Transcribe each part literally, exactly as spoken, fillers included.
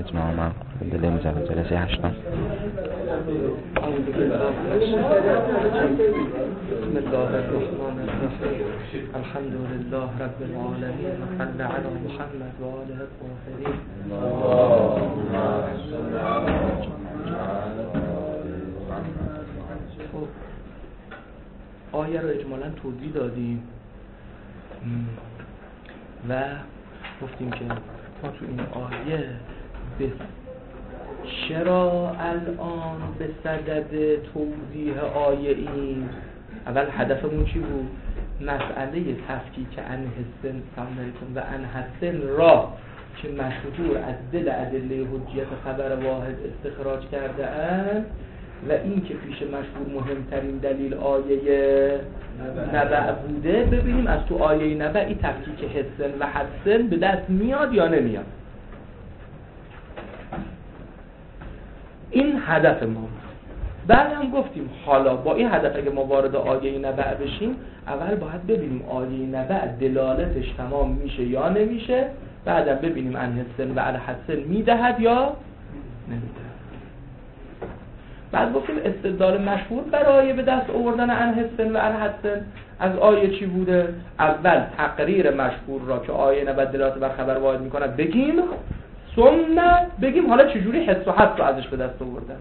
اتماما دل میزنه جلسه هشتم. بسم الله الرحمن الرحیم الحمد لله رب العالمین و صلی علی محمد و آله الطاهرین. آیه رو اجمالا توضیح دادیم و گفتیم که ما تو این آیه به چرا الان به صدد توضیح آیه این اول هدفمون چی بود؟ مسئله تفکیک انحسن و انحسن را که مشهور از دل ادله حجیت خبر واحد استخراج کرده اند و این که پیش مشهور مهمترین دلیل آیه نبع بوده، ببینیم از تو آیه نبع این تفکیک حسن و حسن به دست میاد یا نمیاد. این هدف ما. بعد هم گفتیم حالا با این هدف اگه ما وارد آیه نبع بشیم، اول باید ببینیم آیه نبع دلالتش تمام میشه یا نمیشه، بعدم ببینیم انحسن و الحسن میدهد یا نمیده. بعد گفتیم استدلال مشهور برای به دست آوردن انحسن و الحسن از آیه چی بوده؟ اول تقریر مشهور را که آیه نبع دلالت بر خبر واحد میکنه بگیم، ثم بگیم حالا چجوری حس و حس رو ازش به دست آوردن.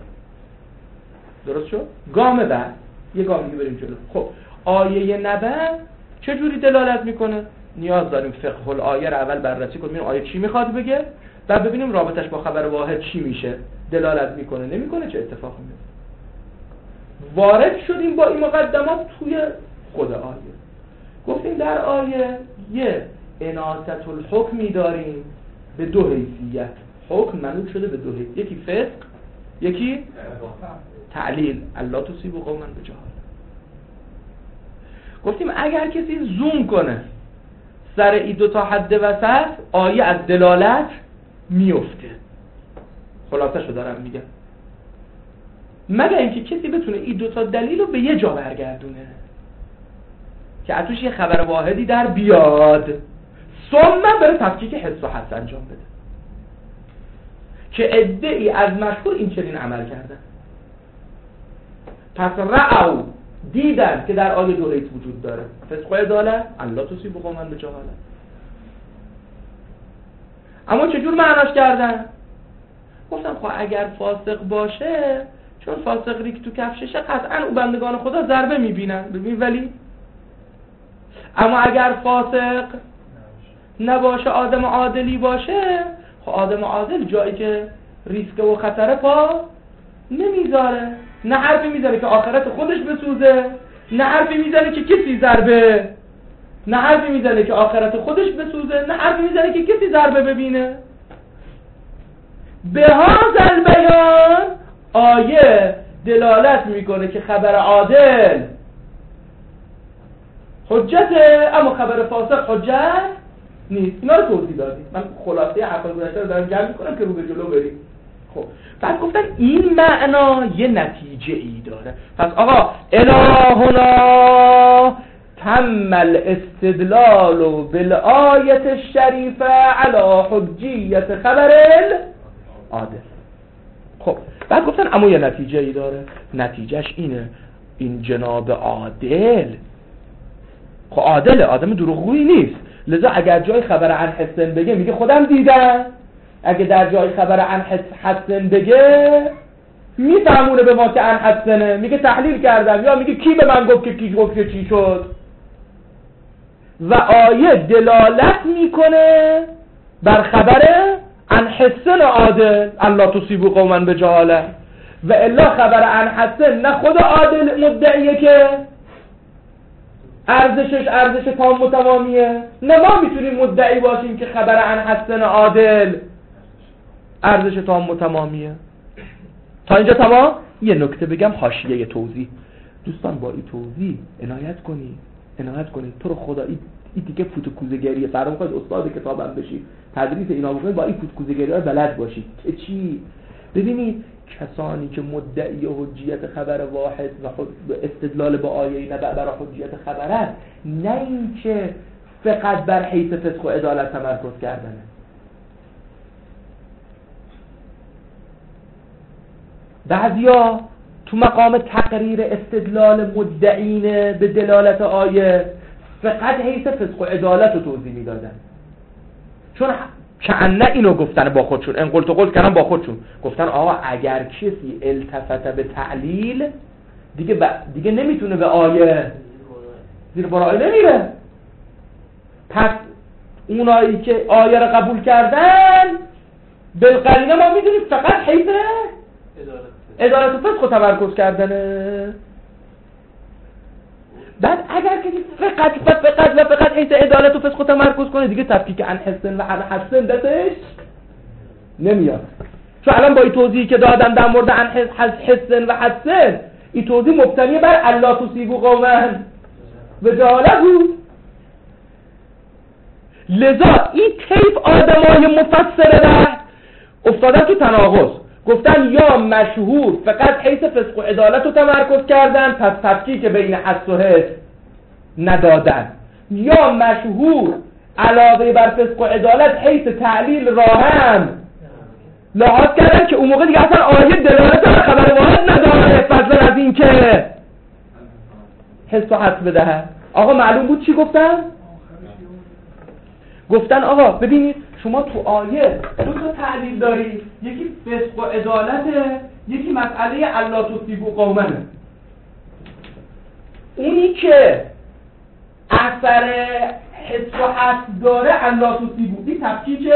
درست شد؟ گام بعد یه گام دیگه بریم جلو. خب آیه نبع چجوری دلالت میکنه؟ نیاز داریم فقه الآیه رو اول بررسی کنیم، آیه چی میخواد بگه، بعد ببینیم رابطش با خبر واحد چی میشه، دلالت میکنه نمیکنه، چه اتفاقی میفته. وارد شدیم با این مقدمات توی خود آیه. گفتیم در آیه یه اناثة الحکمی داریم به دو حیثیت. حکم منوط شده به دو حیثیت، یکی فسق، یکی تعلیل. الله تصیب قوما بجهاله. گفتیم اگر کسی زوم کنه سر این دو تا حد وسط، آیه از دلالت میفته. خلاصه شو دارم میگم، مگر اینکه کسی بتونه این دو تا دلیل رو به یه جا برگردونه که اتوش یه خبر واحدی در بیاد، ثم بره تفکیک حس و حس انجام بده، که ادعی از مشهور این چنین عمل کردن. پس رأو دیدن که در آیه دو حیث وجود داره، فسق و عدالت، الله تصیب قوما بجهاله. اما چجور معناش کردن؟ گفتم خب اگر فاسق باشه، چون فاسق ریک تو کفششه، قطعا او بندگان خدا ضربه میبینن. ببین ولی اما اگر فاسق نباشه، آدم عادلی باشه، خب آدم عادل جایی که ریسک و خطره پا نمیذاره، نه حرفی میزنه که آخرت خودش بسوزه، نه حرفی میزنه که کسی ضربه، نه حرفی میزنه که آخرت خودش بسوزه، نه حرفی میزنه که کسی ضربه ببینه. به هذا البیان آیه دلالت میکنه که خبر عادل حجته، اما خبر فاسق حجت نیست. اینا رو توضیح دادیم. من خلاصه حرفای گذشته رو دارم جمع میکنم که رو به جلو بریم. خب بعد گفتن این معنا یه نتیجه ای داره. پس آقا الهنا تم الاستدلال بالآیة الشریفه علی حجیت خبر العادل. خب بعد گفتن اما یه نتیجه ای داره. نتیجهش اینه، این جناب عادل خب عادله، آدم دروغگویی نیست، لذا اگر جای خبر عن حسن بگه میگه خودم دیدم، اگه در جای خبر عن حسن بگه میفهمونه به ما که عن حسنه، میگه تحلیل کردم، یا میگه کی به من گفت که کی گفت که چی شد. و آیه دلالت میکنه بر خبر عن حسن عادل، الله تصیب قوما بجهاله. و الا خبر عن حسن نه خود عادل مدعیه که ارزشش ارزش تام و تمامیه، نه ما میتونیم مدعی باشیم که خبر عن حسن عادل ارزش تام و تمامیه. تا اینجا تمام. یه نکته بگم حاشیه یه توضیح. دوستان با این توضیح عنایت کنید، عنایت کنید. تو رو خدا این این دیگه فوتوکوزگریه، فردا میخواید استاد کتابم بشید، تدریس اینا بکنید، با این فوتوکوزگری‌ها بلد باشید که چی. ببینید کسانی که مدعی حجیت خبر واحد و استدلال با آیه نبع برای حجیت خبرن، نه اینکه فقط بر حیث فسق و عدالت تمرکز کردنه. بعضیا تو مقام تقریر استدلال مدعین به دلالت آیه فقط حیث فسق و عدالت رو توضیح میدادن، چون کأنه اینو گفتن با خودشون، ان قلت قلت کردن با خودشون، گفتن آقا اگر کسی التفت به تعلیل دیگه ب... دیگه نمیتونه به آیه زیر بار آیه نمیره. پس اونایی که آیه رو قبول کردن بالقرینه ما میدونیم فقط حیث عدالت و فسق رو تمرکز کردنه. بعد اگر کسی فقط و فقط و فقط حیث عدالت و فسق رو تمرکز کنه دیگه تفکیک عن حسن و عن حسن دستش نمیاد. چون الان با این توضیحی که دادم در مورد عن حسن و حسن، این توضیح مبتنی بر الا تصیبوا قوما بجهاله بود. لذا این طیف آدمای مفسر رد افتادن تو تناقض، گفتن یا مشهور فقط حیث فسق و عدالت رو تمرکز کردن پس تفکیک بین حس و حس ندادن، یا مشهور علاوه بر فسق و عدالت حیث تعلیل را هم لحاظ کردن که اون موقع دیگه اصلا آیه دلالت بر خبر واحد نداره فضلا از این که حس و حس بدهد. آقا معلوم بود چی گفتن؟ گفتن آقا ببینید شما تو آیه دو تا تعلیل دارید، یکی فسق و عدالته، یکی مسئله الا تصیبوا قوما. اونی که اثر حس و حس داره الا تصیبوا بی تفکیک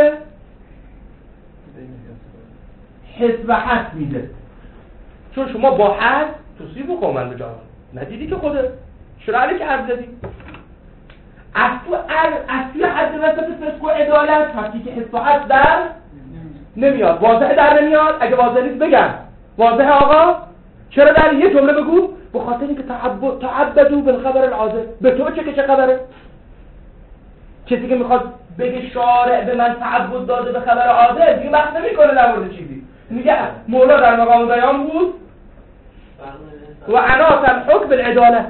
حس و حس میده، چون شما با حس تصیبوا قوما به جهان ندیدی که خودت چرا علی که حرف زدی؟ اصل اصل حد وسط فسق و عدالت تفکیک حس و حس در نمیاد، واضحه در نمیاد. اگه واضح نیست بگم واضحه آقا. چرا در یه جمله بگو؟ به خاطر اینکه تعبد تعبدوا بالخبر العاضل. به تو چه که چه خبره؟ کسی که میخواد بگه شارع به من تعبد داده به خبر عاضل دیگه بحث نمیکنه در مورد چیزی، میگه مولا در مقام بیان بود و عناص الحکم بالعداله.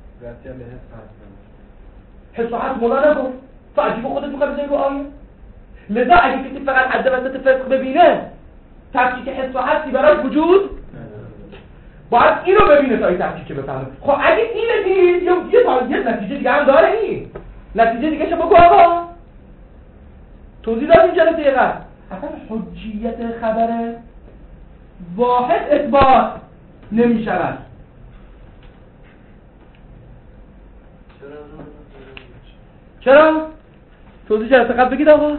حس و حس مولا نگفت، فعجیب خودت میخوای بزنی رو آیه. لذا اگه کسی فقط حد وسط فسق ببینه تفکیک حس و حسی براش وجود باید اینو ببینه تا این تفکیک بفهمه. خب اگه اینه دید یه یه نتیجه دیگه هم داره، این نتیجه دیگه شو بگو آقا. توضیح داد این جلسه قبل اصلا حجیت خبر واحد اثبات نمی شود. چرا؟ توضیح جلسه قبل بگید آقا.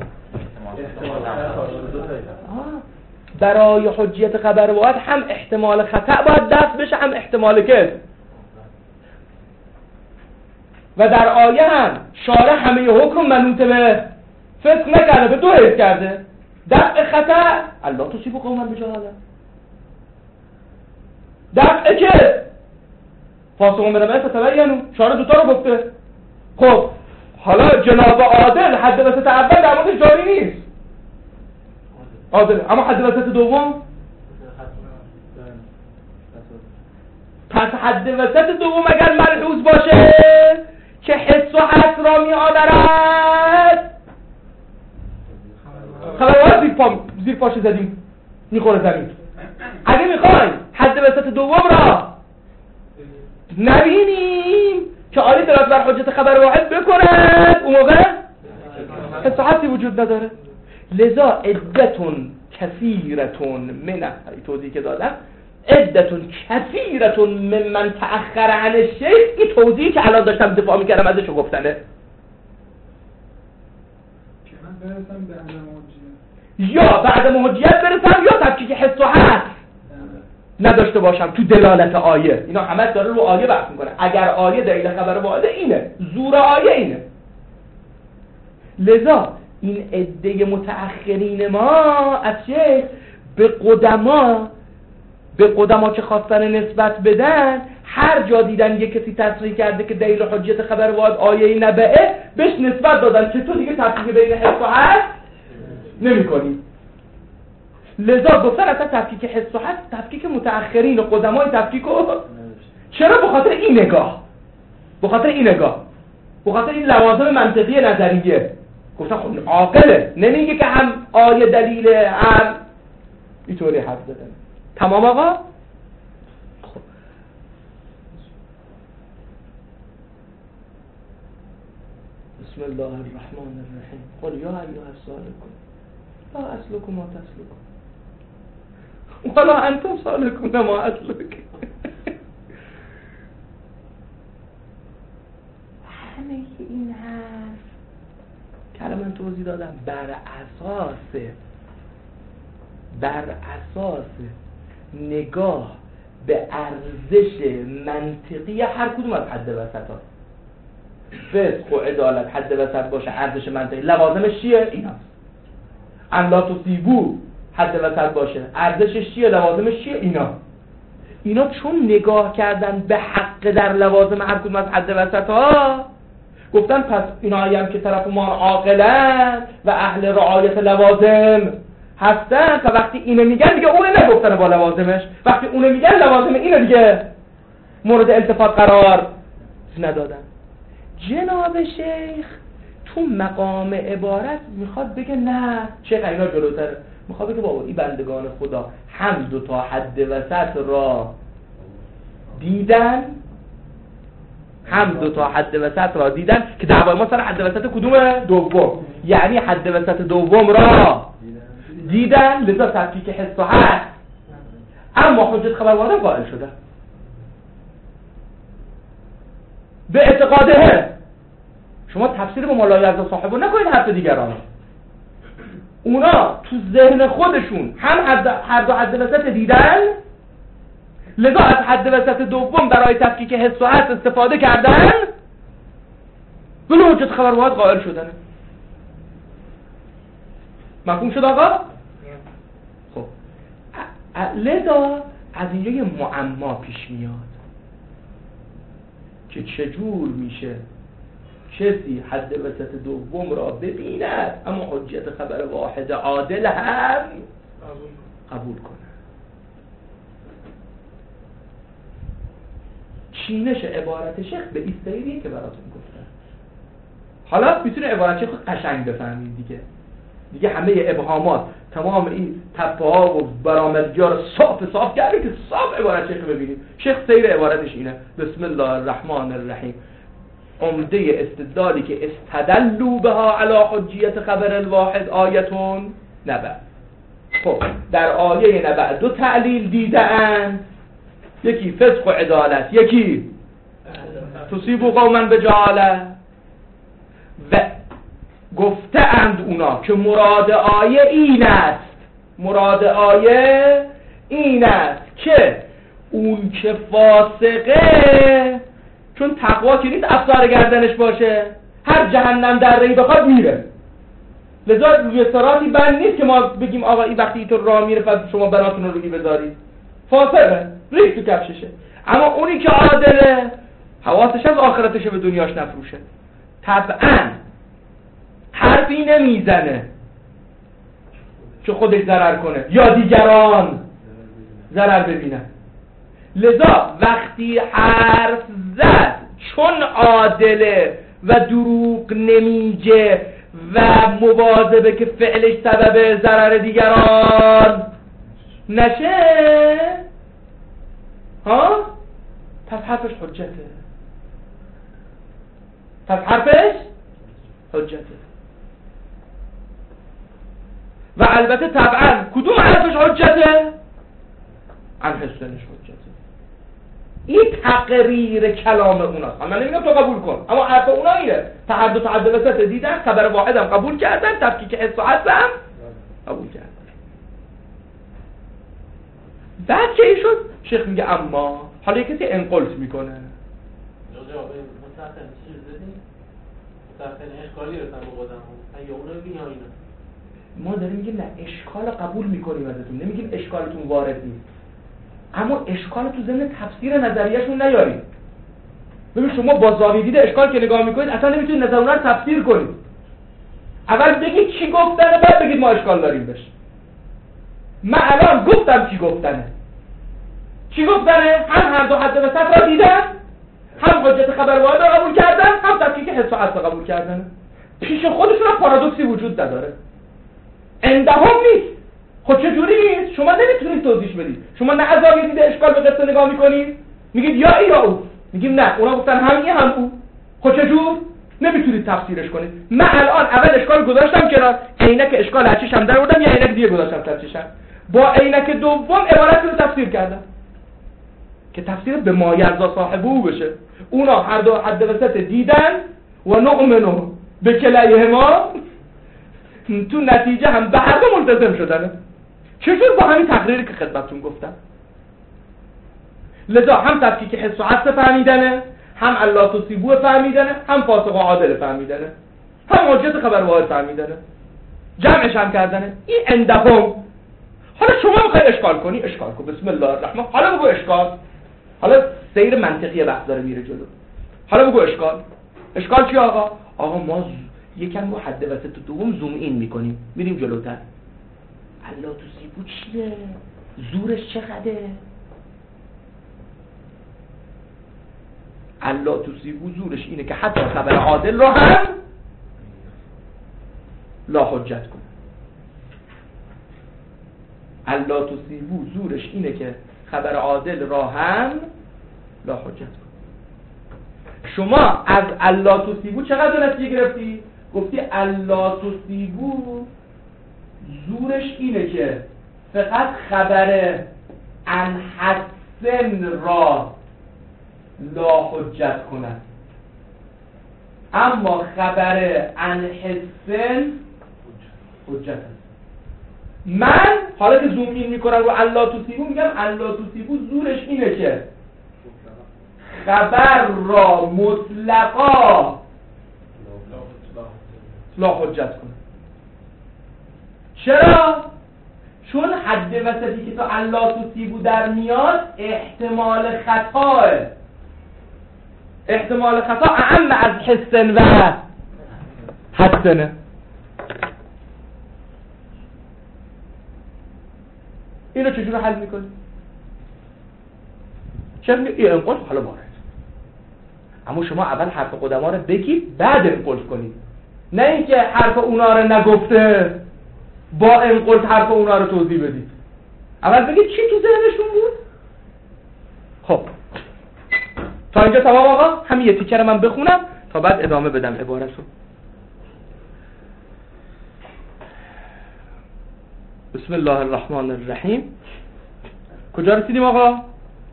برای حجیت خبر واحد هم احتمال خطأ باید دست بشه هم احتمال کذب، و در آیه هم شارع همه حکم منوط به فسق نکرده، به دو حیث کرده، دفع خطأ الا تصیبوا قوما بجهاله، دفع کذب فاسقون بنبأ فتبینوا. شارع دوتا رو گفته. خب حالا جناب عادل حد وسط اول در مورد جاری نیست عادل، اما حد وسط دوم پس حد وسط دوم اگر ملحوظ باشه که حس و حس را می آورد خبر واحد زیر, پا... زیر پاش زدیم میخوره زمین. اگه میخوایم حد وسط دوم را نبینیم که آیه دلالت بر حجت خبر واحد بکند اون موقع حس و حسی وجود نداره. لذا عدتون کثیرتون من توضیح که دادم عدتون کثیرتون من من تأخر عن الشیخ، این توضیحی که الان داشتم دفاع میکردم ازشو گفتنه. یا بعد حجیت برسم یا تفکیک حس و حس نداشته باشم تو دلالت آیه. اینا همه داره رو آیه بحث میکنه. اگر آیه دلیل خبر واحد اینه، زور آیه اینه. لذا این عده متأخرین ما از شیخ به قدما به قدما که خواستن نسبت بدن، هر جا دیدن یک کسی تصریح کرده که دلیل حجیت خبر واحد آیه‌ای نبعه بهش نسبت دادن که تو دیگه تفکیک بین حس و حس نمی‌کنی. لذا گفتن اصلا تفکیک حس و حس تفکیک متأخرین و قدمای تفکیک و چرا؟ به خاطر این نگاه، به خاطر این نگاه، به خاطر این لوازم منطقی نظریه. گفتن خب عاقله، نمیگه که هم آیه دلیل هم اینطوری حرف زدن. تمام آقا؟ خب بسم الله الرحمن الرحیم. قل یا ایها السالکون لا اسلکم ما تسلکون ولا انتم سالکون ما اسلک. همه این حرف که الان من توضیح دادم بر اساس بر اساس نگاه به ارزش منطقی هر کدوم از حد وسط ها. فسق و عدالت حد وسط باشه، ارزش منطقی لوازمش چیه؟ ایناست. ان لا تصیبوا حد وسط باشه، ارزشش چیه؟ لوازمش چیه؟ اینا. اینا چون نگاه کردن به حق در لوازم هر کدوم از حد وسط ها، گفتن پس اینایی هم که طرف ما عاقلن و اهل رعایت لوازم هستن، تا وقتی اینو میگن دیگه اون نگفتن با لوازمش، وقتی اونو میگن لوازم اینو دیگه مورد التفات قرار ندادن. جناب شیخ تو مقام عبارت میخواد بگه نه، شیخ اینا جلوتره، میخواد بگه بابا این بندگان خدا هم دو تا حد وسط را دیدن، هم دو تا حد وسط را دیدن که دعوای ما سر حد وسط کدومه؟ دوم. یعنی حد وسط دوم را دیدن، لذا تفکیک حس و هست، اما حجت خبر واردن قائل شده به اعتقاده. شما تفسیر به ملایزه صاحبو نکنید حرف دیگران. اونا تو ذهن خودشون هم حد هر دو حد وسط دیدن، لذا از حد وسط دوم برای تفکیک حس و هست استفاده کردن، ولی حجت خبر واحد قائل شدن. مفهوم شد آقا؟ خب لذا از اینجا یه معما پیش میاد که چجور میشه کسی حد وسط دوم را ببیند اما حجت خبر واحد عادل هم قبول کنه. چینش عبارت شیخ به ایستاییه که براتون گفتم. حالا میتونه عبارت شیخ قشنگ بفهمید دیگه. دیگه همه ابهامات، تمام این تپه ها و برآمدگی ها رو صاف صاف کرده که صاف عبارت شیخ ببینید. شیخ سیر عبارتش اینه: بسم الله الرحمن الرحیم. عمده استدلالی که استدلوا بها علی حجیت خبر الواحد آیتون نبع. خب در آیه نبع دو تعلیل دیدن، یکی فسق و عدالت، یکی تصیبوا قوما بجهاله، و گفتند اونا که مراد آیه این است، مراد آیه این است که اون که فاسقه، چون تقوا که نیست افسار گردنش باشه، هر جهنم در ری بخواد میره، لذا روی صراطی بند نیست که ما بگیم آقا این وقتی تو راه میره پس شما براتون رو روی بذارید. فاسقه، ریخت تو کفششه. اما اونی که عادله حواسش از آخرتش به دنیاش نفروشه، طبعاً حرفی نمیزنه که خودش ضرر کنه یا دیگران ضرر ببینن. لذا وقتی حرف زد چون عادله و دروغ نمیگه و مواظبه که فعلش سبب ضرر دیگران نشه، ها پس حرفش حجته، پس حرفش حجته. و البته طبعا کدوم حرفش حجته؟ عن حسنش حجته. این تقریر کلام اوناست. من نمیگم تو قبول کن، اما حرف اونا اینه. تحدث حد وسط دیدن، خبر واحدم قبول کردن، تفکیک حس و حسم قبول کردن. بعد که این شد شیخ میگه اما حالا یک کسی انقلت میکنه. جواب متأخر چیز بدین؟ متأخر اشکالی رو تام بودم. اگه اونو بگین یا اینا. ما داریم میگیم نه اشکال قبول میکنیم ازتون، نمیگیم اشکالتون وارد نیست، اما اشکال تو ضمن تفسیر نظریه‌شون نیارید. ببین شما با زاویه دید اشکال که نگاه میکنید اصلا نمیتونید نظر اونها رو تفسیر کنید. اول بگید چی گفتنه، بعد بگید ما اشکال داریم بهش. من الان گفتم چی گفتنه. چی گفتنه؟ هم هر دو حد وسط را دیدن، هم حجت خبر واحد را قبول کردن، هم تفکیک حس و حس را قبول کردن. پیش خودشون هم پارادوکسی وجود نداره. عندهم نیست. خب چه جوری نیست؟ شما نمیتونید توضیح بدید. شما نه از زاویه دید اشکال به قصه نگاه میکنید میگید یا ای یا او، میگیم نه اونا گفتن هم این هم او. خب چه جور؟ نمیتونید تفسیرش کنید. من الان اول اشکال گذاشتم کنار، عینک اشکال از چشم در آوردم، یه عینک دیگه گذاشتم سر چشم، با عینک دوم عبارت رو تفسیر کردم که تفسیر به ما یرضا صاحب او بشه. اونا هر دو حد وسط دیدن و نؤمنو به کلیهما، تو نتیجه هم به هر دو ملتزم شدن. چجور؟ با همین تقریری که خدمتتون گفتم. لذا هم تفکیک حس و عطف فهمیدنه، هم الله تصیبو فهمیدنه، هم فاسق و عادل فهمیدنه، هم حجت خبر واحد فهمیدنه، جمعش هم کردنه. این اندهم. حالا شما میخوای اشکال کنی، اشکال کن، بسم الله الرحمن. حالا بگو اشکال. حالا سیر منطقی بحث داره میره جلو. حالا بگو اشکال. اشکال چی آقا؟ آقا ما یکم رو حد وسط دوم زوم این میکنیم، میریم جلوتر. الله تصیبو چیه؟ زورش چقدره؟ الله تصیبو زورش اینه که حتی خبر عادل رو هم لا حجت کنه. الله تصیبو زورش اینه که خبر عادل را هم لا حجت کنه. شما از الله تصیبو چقدر نتیجه گرفتی؟ گفتی الله تصیبو زورش اینه که فقط خبر ان حسن را لا حجت کنند، اما خبر ان حسن حجت است. من حالا که زوم این میکنم رو الله تصیبو میگم الله تصیبو زورش اینه که خبر را مطلقا لا حجت کنه. چرا؟ چون حد وسطی که تا الله تصیبو در میاد احتمال خطاه، احتمال خطا اعم از حسن و حسنه. اینو چجور حل میکنی؟ چه میگه این انقل حالا وارد، اما شما اول حرف قدما رو بگید بعد انقل کنید، نه اینکه حرف اونا رو نگفته با انقل حرف اونا رو توضیح بدید. اول بگید چی تو ذهنشون بود. خب تا اینجا تمام آقا. همین یه تیکه رو من بخونم تا بعد ادامه بدم عبارت رو. بسم الله الرحمن الرحیم. کجا رسیدیم آقا؟ احتمالا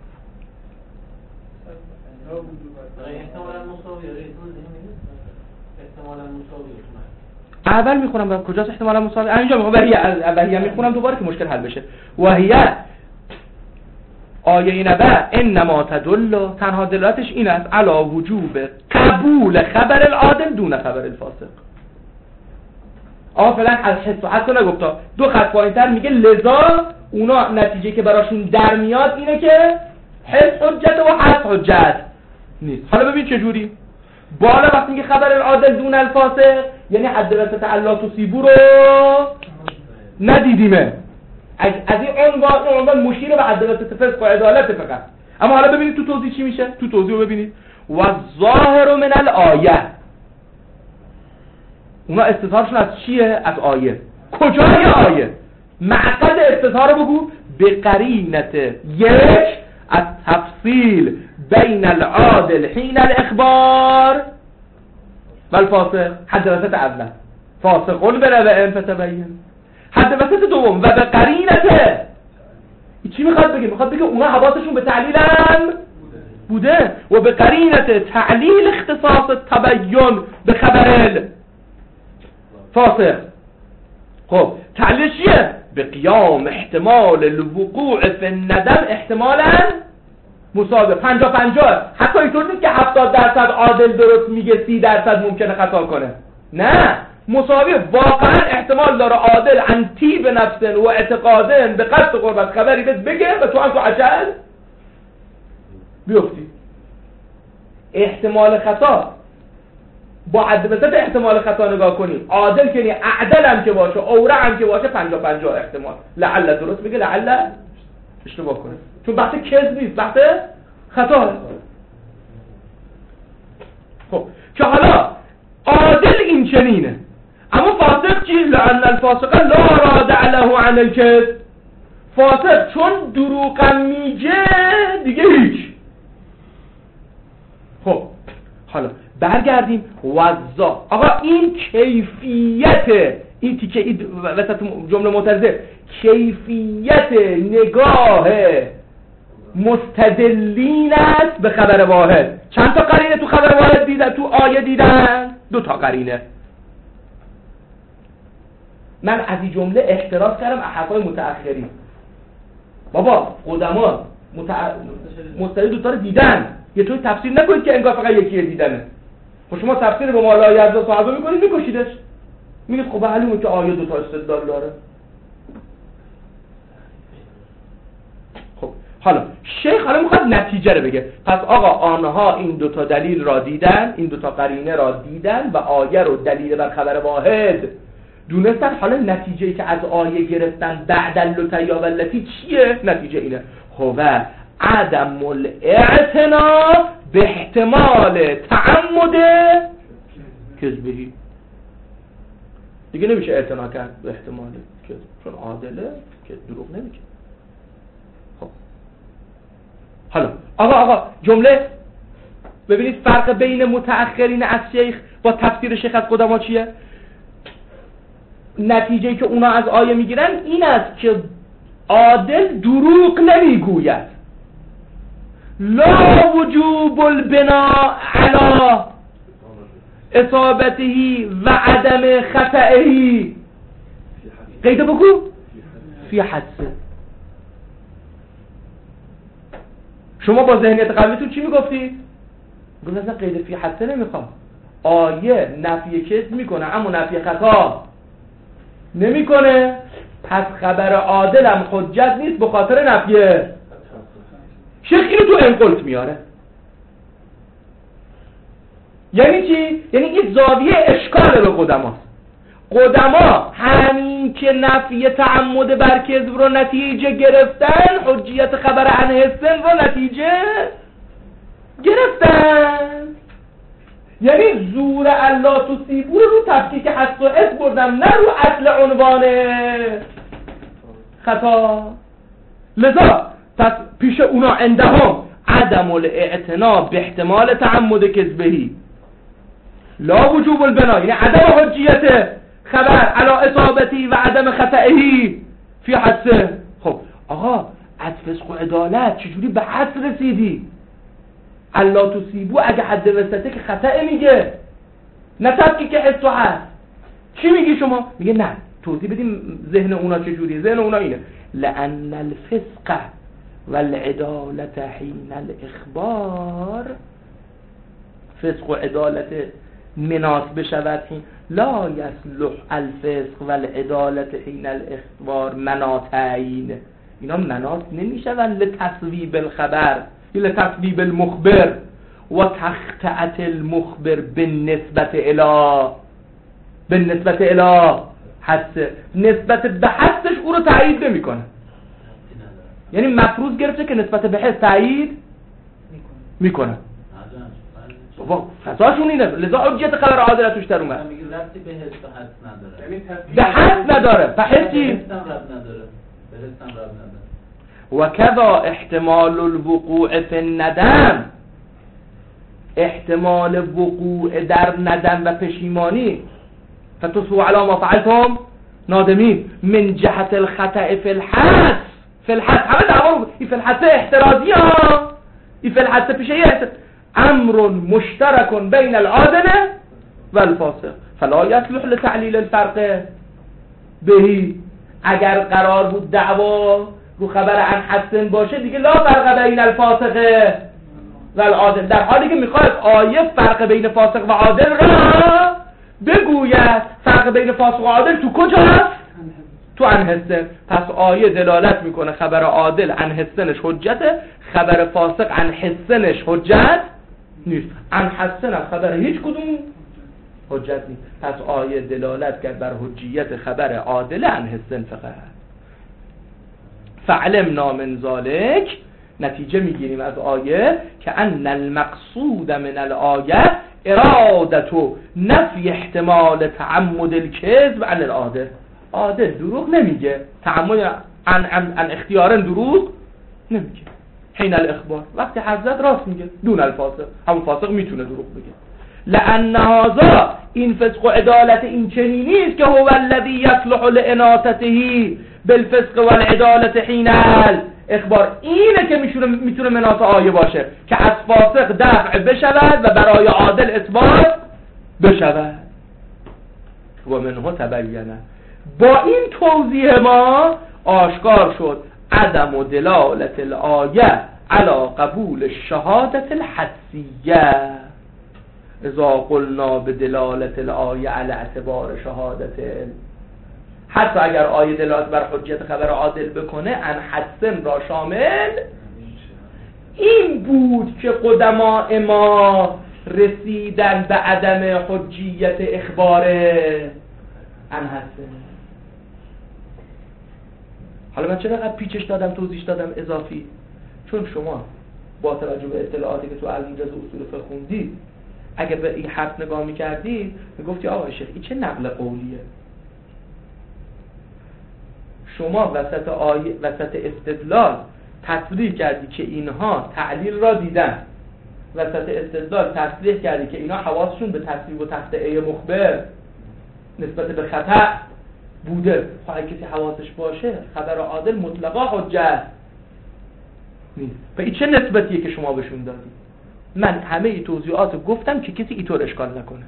مساویه احتمالا مساویه. اول میخونم برای کجاست احتمالا مساویه؟ اینجا میخونم برای اولیه میخونم دوباره که مشکل حل بشه. وهیه آیه نبأ انما تدل، تنها دلالتش این است علی وجوب قبول خبر العادل دون خبر الفاسق. آقا فعلا از حس و حس نگفتا، دو خط پایین‌تر میگه لذا اونا نتیجه که براشون در میاد اینه که حس حجت و حس حجت نیست. حالا ببین چه جوری. بالا وقتی میگه خبر العادل دون الفاسق یعنی حد وسط الله تصیبو رو ندیدیمه. از از این عنوان عنوان مشیر به حد وسط فسق و عدالت فقط. اما حالا ببینید تو توضیح چی میشه. تو توضیح رو ببینید. و ظاهر من الآیه، اونا استظهارشون از چیه؟ از آیه. کجای آیه؟ معقد استظهار رو بگو. به قرینت یک از تفصیل بین العادل حین الاخبار و الفاسق. حد وسط اول فاسقون بربعن فتبین. حد وسط دوم و به قرینته. چی میخواد بگه؟ میخواد بگه اونا حواسشون به تعلیل هم بوده و به قرینت تعلیل اختصاص تبین به خبر فاسق. خب تعلیل چیه؟ به قیام احتمال الوقوع فی الندم احتمالا مساوی پنجاه پنجاه. حتی اینطور نیست که هفتاد درصد عادل درست میگه سی درصد ممکنه خطا کنه. نه، مساوی. واقعا احتمال داره عادل عن طیب نفس و اعتقاد به قصد قربت خبری بهت بگه و تو هم تو عجل بیفتی. احتمال خطا با حد وسط احتمال خطا نگاه کنی، عادل کنی اعدل هم که باشه اورع هم که باشه پنجاه پنجاه احتمال. لعل درست بگه لعل اشتباه کنه، چون بحث کذب نیست، بحث خطا. خب که حالا عادل این چنینه، اما فاسق چی؟ لعن الفاسق لا اراد علی له عن الکذب. فاسق چون دروغم میگه دیگه هیچ. خب حالا برگردیم وضا. آقا این کیفیت این تیکه این وسط جمله معترضه کیفیت نگاه مستدلین است به خبر واحد. چند تا قرینه تو خبر واحد دیدن؟ تو آیه دیدن؟ دو تا قرینه. من از این جمله احتراز کردم حرفای متأخرین. بابا قدما متع... مستدل دو تا رو دیدن، یه طوری تفسیر نکنید که انگار فقط یکی دیدنه. خب شما تفسیر به مالا یزدا صحابه میکنید میکشیدش، میگید خب معلومه که آیه دو تا استدلال داره. خب حالا شیخ حالا میخواد نتیجه رو بگه. پس آقا آنها این دو تا دلیل را دیدن، این دو تا قرینه را دیدن و آیه رو دلیل بر خبر واحد دونستن. حالا نتیجه‌ای که از آیه گرفتن بعدل تیابلتی چیه؟ نتیجه اینه هو عدم الاعتنا به احتمال تعمد کذبهی. دیگه نمیشه اعتنا کرد به احتمال کذب، چون عادله که دروغ نمیگه. خب حالا آقا آقا جمله ببینید فرق بین متأخرین از شیخ با تفسیر شیخ از قدما چیه؟ نتیجه‌ای که اونا از آیه میگیرن این است که عادل دروغ نمیگوید. لا وجوب البناء علی اصابته و عدم خطئه. قیده بگو فی حدثه. شما با ذهنیت قبلیتون چی میگفتید؟ گفت اصلا قیده فی حدثه نمیخوام. آیه نفی کذب میکنه اما نفی خطا نمیکنه، پس خبر عادلم حجت نیست به خاطر نفیه. شیخ اینو تو انقلت میاره. یعنی چی؟ یعنی این زاویه اشکال رو قدماست. قدما همین که نفی تعمد بر کذب رو نتیجه گرفتن، حجیت خبر عن حسن رو نتیجه گرفتن. یعنی زور الله تو سیبور رو تفکیک حس و اس بردن، نه رو اصل عنوان خطا. لذا پس پیش اونا عندهم عدم الاعتنا به احتمال تعمد کذبهی لا وجوب البنا، یعنی عدم حجیت خبر علی اصابتی و عدم خطئهی فی حدثه. خب آقا از فسق و عدالت چجوری به حدث رسیدی؟ الله تصیبو اگه حد وسطه که خطأ میگه، نه تفکیک حس و حس. چی میگی شما؟ میگه نه توضیح بدیم ذهن اونا چجوریه. ذهن اونا اینه لأن الفسق والعدالت حین الاخبار، فسق و عدالت مناس بشود حین لا یصلح الفسق والعدالت حین الاخبار مناتین. اینا مناس نمیشون لتصویب الخبر لتصویب المخبر و تخطئت المخبر بالنسبت الی بالنسبت الی حس، نسبت به حسش او رو تایید نمیکنه. یعنی مفروض گرفته که نسبت به حس تایید میکنه. بابا فساشون اینه، لذا حجیت خبر عادل توش در اومد. میگه ربطی به حس و حس نداره. به حس نداره، به حسی حس هم ربط نداره. به حس هم ربط نداره. و کذا احتمال الوقوع فی الندم، احتمال وقوع در ندم و پشیمانی فتصبحوا علی ما فعلتم نادمین من جهت الخطأ فی الحس. فی الحس همه دعوا این فی الحس احترازی ها، این فی الحس پیشه امر مشترک بین العادل و الفاسق فلا یصلح لتعلیل الفرق بهی. اگر قرار بود دعوا رو خبر عن حسن باشه دیگه لا فرق بین الفاسق و العادل، در حالی که میخواد آیه فرق بین فاسق و عادل را بگوید. فرق بین فاسق و عادل تو کجاست؟ تو عن حسن. پس آیه دلالت میکنه خبر عادل عن حسنش حجته، خبر فاسق عن حسنش حجت نیست. عن حسن خبر هیچ کدوم حجت نیست. پس آیه دلالت کرد بر حجیت خبر عادل عن حسن فقط. فعلمنا من ذلك، نتیجه میگیریم از آیه که ان المقصود من الآیه ارادت نفی احتمال تعمد الکذب عن العادل. عادل دروغ نمیگه، تعمد عن, عن, عن اختیارن دروغ نمیگه. حین الاخبار وقتی حضرت راست میگه، دون الفاسق، همون فاسق میتونه دروغ بگه. لأن هذا این فسق و عدالت این چنینی است که هو الذی یصلح لاناثته بالفسق والعدالت حین الاخبار، اینه که میتونه میتونه مناط آیه باشه که از فاسق دفع بشود و برای عادل اثبات بشود. و منه تبینه، با این توضیح ما آشکار شد عدم و دلالت الآیه علی قبول شهادت الحدسیه. اذا قلنا به دلالت الآیه علی اعتبار شهادت، حتی اگر آیه دلالت بر حجیت خبر عادل بکنه، ان حدسن را شامل این بود که قدماء ما رسیدن به عدم حجیت اخبار ان حدسن. حالا من چرا قد پیچش دادم، توضیح دادم اضافی؟ چون شما با توجه به اطلاعاتی که تو علم جز اصول فقه خوندید، اگه به این حرف نگاه می‌کردید میگفتی آقا شیخ این چه نقل قولیه؟ شما وسط آیه، وسط استدلال تصریح کردی که اینها تعلیل را دیدن، وسط استدلال تصریح کردی که اینها حواسشون به تصریح و تخطئه مخبر نسبت به خطأ بوده. خب اگه کسی حواسش باشه خبر عادل مطلقا حجت نیست. و این چه نسبتیه که شما بهشون دادید؟ من همه ای توضیحات گفتم که کسی اینطور اشکال نکنه.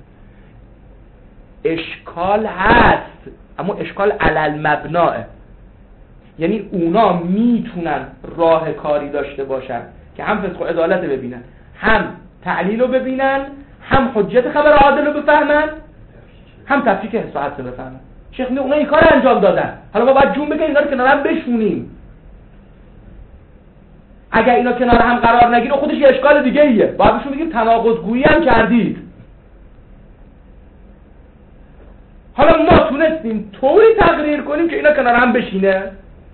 اشکال هست، اما اشکال علل مبناه، یعنی اونا میتونن راه کاری داشته باشن که هم فسق و عدالت ببینن، هم تعلیل رو ببینن، هم حجت خبر عادل رو بفهمن، هم تفکیک حس و حدس رو بفهمن. شیخ میگه اونا این کار انجام دادن، حالا ما باید جون بکنیم اینا رو کنار هم بشونیم. اگر اینا کنار هم قرار نگیره خودش یه اشکال دیگه ایه، باید بهشون بگیم تناقض‌گویی هم کردید. حالا ما تونستیم طوری تقریر کنیم که اینا کنار هم بشینه،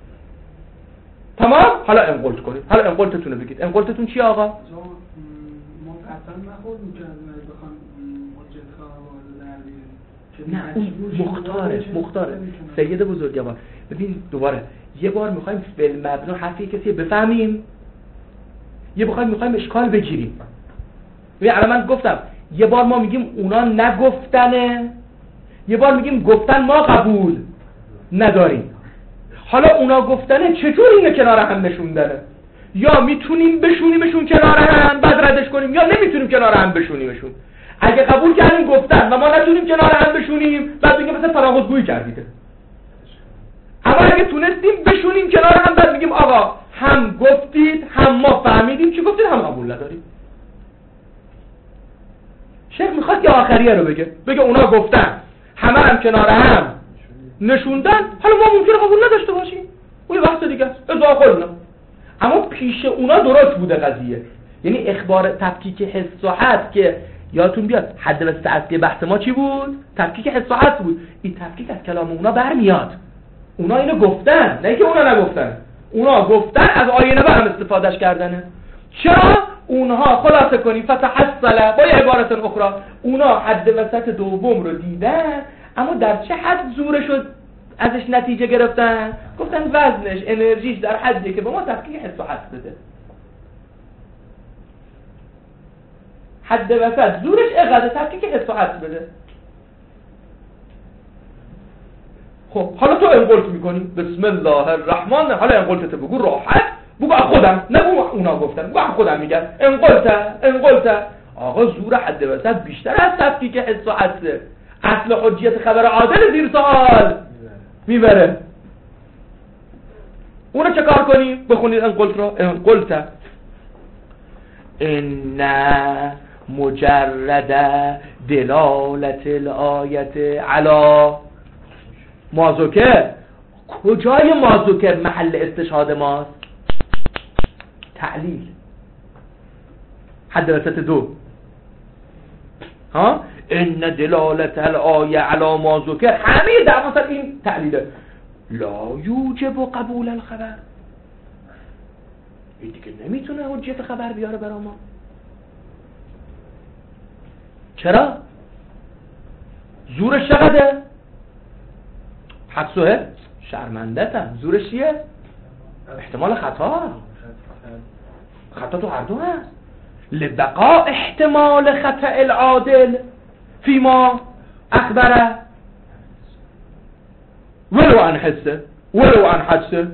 تمام؟ حالا انقلت کنید، حالا انقلتتون رو بگید. انقلتتون چیه آقا؟ ما اصلا نخوردیم که بخوام حجت خواهد در نه اون مختاره مختاره سید بزرگوار. ببین دوباره یه بار میخوایم فعل مبنا حرفی کسی بفهمیم، یه بخوایم میخوایم اشکال بگیریم. ببین الان من گفتم یه بار ما میگیم اونا نگفتنه، یه بار میگیم گفتن ما قبول نداریم. حالا اونا گفتنه چطور اینه کنار هم نشوندنه؟ یا میتونیم بشونیمشون کنار هم بعد ردش کنیم، یا نمیتونیم کنار هم بشونیمشون. اگه قبول کردیم گفتن و ما نتونیم کنار هم بشونیم بعد میگیم مثلا تناقض‌گویی کردید. اما اگه تونستیم بشونیم کنار هم بعد میگیم آقا هم گفتید هم ما فهمیدیم چی گفتید هم قبول نداریم. شیخ میخواد که آخریه رو بگه، بگه اونا گفتن همه هم کنار هم نشوندن، حالا ما ممکنه قبول نداشته باشیم، اون یه بحث دیگه است، اضافه نه. اما پیش اونا درست بوده قضیه، یعنی اخبار تفکیک حس و حدس که یادتون بیاد حد وسط اصلی بحث ما چی بود؟ تفکیک حس و حدس بود. این تفکیک از کلام اونا برمیاد، اونا اینو گفتن، نه که اونا نگفتن. اونا گفتن، از آیه نبر هم استفادهش کردنه. چرا؟ اونها خلاصه کنیم فتحصل با یه عبارت اخرى، اونا حد وسط دوم رو دیدن، اما در چه حد زورش رو ازش نتیجه گرفتن؟ گفتن وزنش، انرژیش در حدی که به ما تفکیک حس و حدس بده. حد وسط زورش اقدر تفکیک حس و حدس بده. خب حالا تو انقلت میکنی بسم الله الرحمن، حالا انقلتت بگو راحت، بگو خودم، نگو اونا گفتن، بگو خودم میگم انقلت انقلت. آقا زور حد وسط بیشتر از تفکیک حس و حدسه، اصل حجیت خبر عادل زیر سوال میبره. اونو چه کار کنیم؟ بخونید انقلت را. انقلت ان مجرد دلالت الآیت علی مازوکر. کجای مازوکر محل استشهاد ماست؟ تعلیل حد وسط دو. ها ان دلالت الآیه علی مازوکر، همه در مثلا این تعلیله. لا یوجب قبول الخبر، این دیگه نمیتونه حجیت خبر بیاره برا ما. چرا؟ زورش چقدره؟ حدسه شرمندتم. زورش چیه؟ احتمال خطا. خطا تو هر دو هست. لبقا احتمال خطا العادل فیما اخبره ولو عن حسه ولو عن حدسه.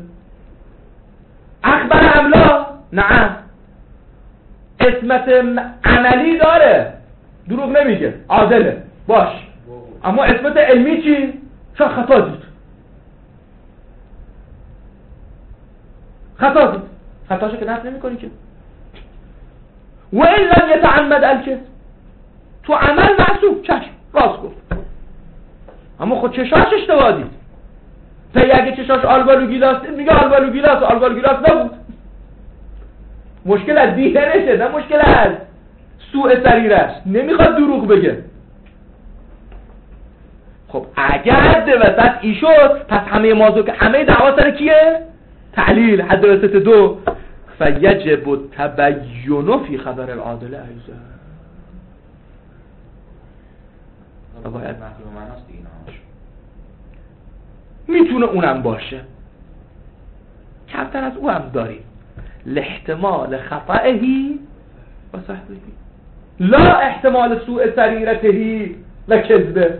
اخبر املا نعم اسمت عملی داره، دروغ نمیگه، عادله باش، اما اسمت علمی چی؟ شاید خطا دید، خطا دید، خطاشو که نفی نمی‌کنی که. و این لم یتعمد الکذب، تو عمل معصوم، چشم راست گفت، اما خود چشاش اشتباه دید. پی اگه چشاش آلبالو گیلاس میگه آلبالو گیلاس، آلبالو گیلاس نبود. مشکل از دیدنشه، نه مشکل از سوء سریرش، نمیخواد دروغ بگه. خب اگر حد وسط ای شد، پس همه موضوع که همه دعوا سر کیه؟ تعلیل. حد وسط دو فیجب التبین فی خبر العادل ایضا. باید مخلوق معناست دیگه نهاش میتونه اونم باشه، کمتر از او هم داریم. لاحتمال خطئهی و صحبهی لا احتمال سوء سریرتهی و کذبه.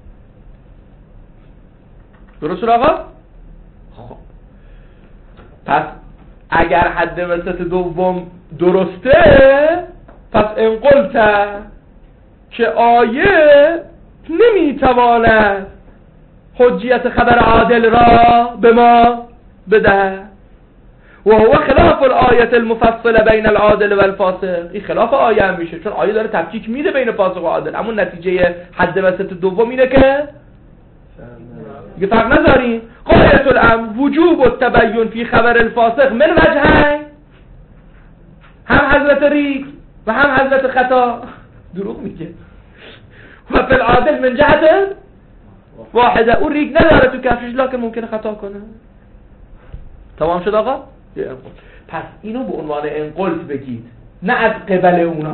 درست آقا؟ خب پس اگر حد وسط دوم درسته، پس ان قلت که آیه نمیتواند حجیت خبر عادل را به ما بده و هو خلاف الآیت المفصل بین العادل و الفاسق. این خلاف آیه هم میشه، چون آیه داره تفکیک میده بین فاسق و عادل، اما نتیجه حد وسط دوم اینه که دیگه فرق نذاریم. غایت الامر وجوب التبین فی خبر الفاسق من وجهین، هم حضرت ریگ و هم حضرت خطا. دروغ میگه. و فی العادل من جهت واحده، اون ریگ نداره تو کفشش لکن ممکنه خطا کنه. تمام شد آقا؟ پس اینو به عنوان انقلت بگید، نه از قبل اونا.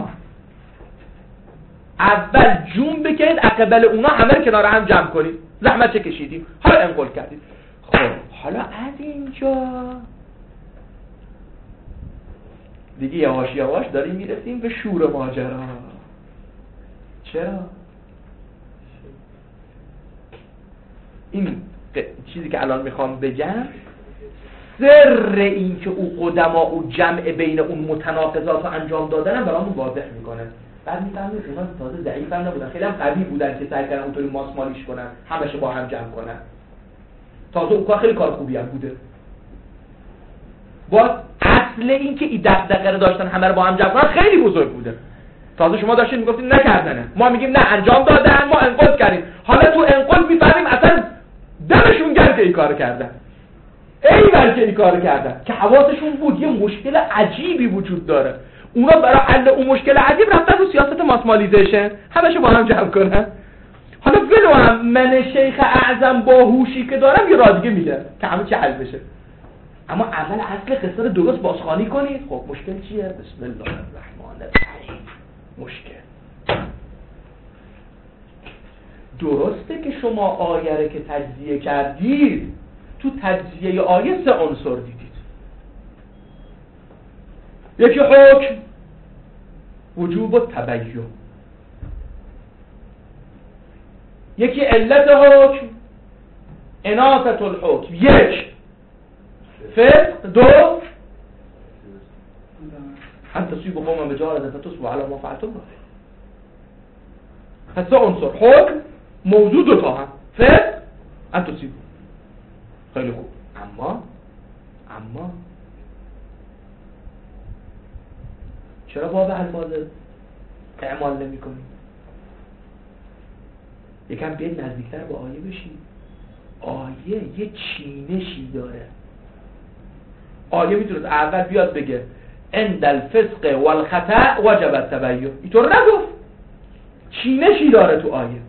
اول جون بکنید، از قبل اونا همه رو کنار هم جمع کنید، زحمت چه کشیدیم، حالا انقلت کردید. خب حالا از اینجا دیگه یواش یواش داریم میرسیم به شور ماجرا. چرا؟ این چیزی که الان میخوام بگم سر این که او قدما او جمع بین اون متناقضات رو انجام دادن هم برامون واضح میکنه. بعد میفهمید اونا تازه ضعیف هم نبودن، خیلی هم قوی بودن که سعی کردن اونطوری ماسمالیش کنن، همش با هم جمع کنن. تازه اون کار خیلی کار خوبی هم بوده. باز اصل این که این دغدغه رو داشتن همه رو با هم جمع کنن خیلی بزرگ بوده. تازه شما داشتین میگفتین نکردنه، ما میگیم نه انجام دادن، ما انقاذ کردیم. حالا تو انقاذ میفهمیم اصلا دمشون گرم که این کارو کردن، ایول که این کارو کردن، که حواسشون بود یه مشکل عجیبی وجود داره. اونا برای حل اون مشکل عجیب رفتن رو سیاست ماسمالیزیشن، همشو با هم جمع کنن. حالا ولو هم من شیخ اعظم باهوشی که دارم یه راه دیگه میگه که همه چی حل بشه، اما اول اصل قصه رو درست بازخوانی کنید. خب مشکل چیه؟ بسم الله الرحمن الرحیم. مشکل درسته که شما آیه رو که تجزیه کردید، تو تجزیه آیه سه عنصر دیدید. یکی حکم وجوب و تبین، یکی علت حکم اناثة الحکم، یک فسق، دو ان تصیبوا قوما بجهالة فتصبحوا على ما فعلتم نادمین. پس سه عنصر، حکم، موضوع، دو تا هم فسق، ان تصیبوا. خیلی خوب. اما اما چرا باب الفاظ اعمال نمی کنی؟ یکم بیاید نزدیکتر با آیه بشید. آیه یه چینشی داره. آیه میتونه اول بیاد بگه عند الفسق والخطأ وجب التبین، اینطور نگفت، چینشی داره تو آیه.